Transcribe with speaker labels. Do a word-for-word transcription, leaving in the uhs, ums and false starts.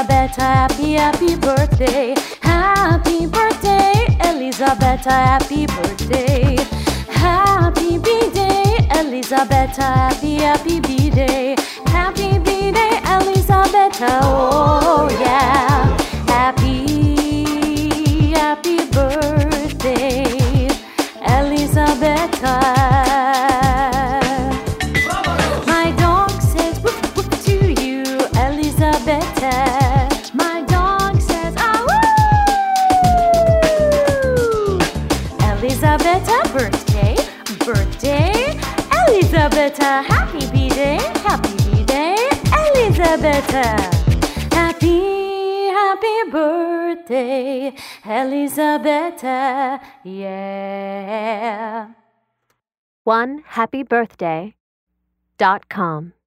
Speaker 1: Elisabetta, happy, happy birthday. Happy birthday, Elisabetta, happy birthday. Happy B-Day, Elisabetta, happy, happy B-Day. Happy B-Day, Elisabetta, oh yeah. Happy, happy birthday, Elisabetta. My dog says woof woof to you, Elisabetta. My dog says ah woo. Elisabetta, birthday, birthday, Elisabetta. Happy B-Day, happy B-Day, Elisabetta. Happy, happy birthday, Elisabetta, yeah.
Speaker 2: one happy birthday dot com